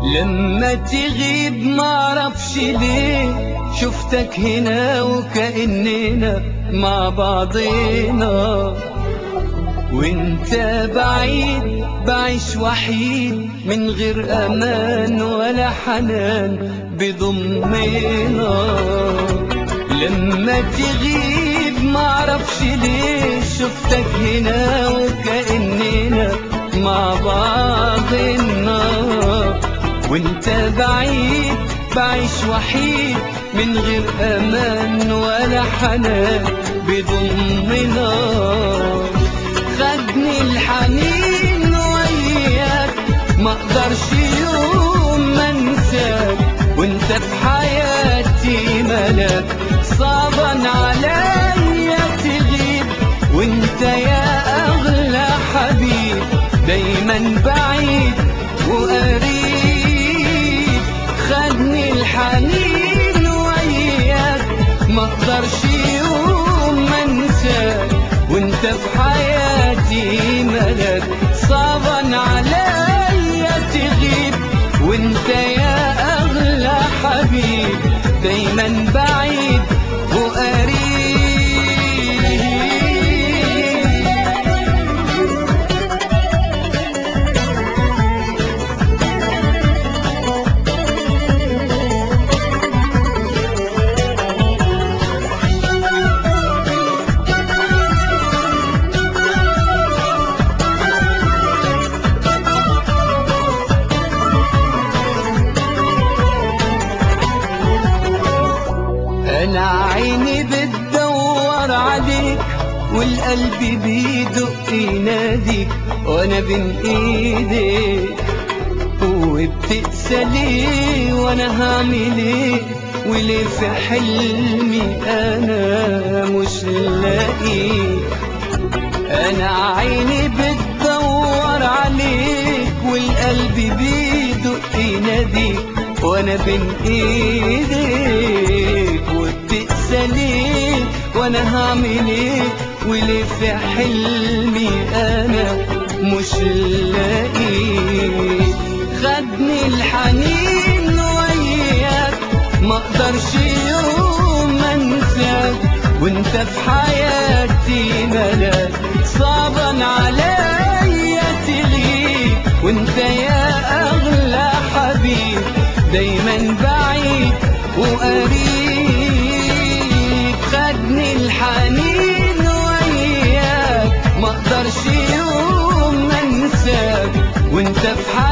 لما تغيب معرفش ليه شفتك هنا وكأننا مع بعضنا، وانت بعيد بعيش وحيد من غير امان ولا حنان بيضمنا. لما تغيب معرفش ليه شفتك هنا وكأننا مع بعضنا، وانت بعيد بعيش وحيد من غير امان ولا حنان بيضمنا. خدني الحنين وياك مقدرش يوم ما انساك، وانت في حياتي ملاك صعبا عليا تغيب، وانت يا اغلى حبيب دايما بعيد وقريب. خدني الحنين وياك مقدرش يوم ما انساك، وانت في حياتي ملاك صعبا عليا تغيب، وانت يا اغلى حبيب دايما بعيد وقريب. أنا عيني بتدور عليك والقلب بيدق يناديك وأنا بين إيديك، وبتقسى ليه وأنا هعمل إيه، وليه في حلمي أنا مش لاقيك. أنا عيني بتدور عليك والقلب بيدق يناديك وأنا بين إيديك، وبتقسى ليه وأنا هعمل إيه، وليه في حلمي أنا مش لاقيك. خدني الحنين وياك مقدرش يوم ما انساك، وانت في حياتي ملاك صعبا عليا تغيب، وانت يا اغلى حبيب دايما بعيد وقريب. خدني الحنين وياك مقدرش يوم ما انساك، وانت في حياتي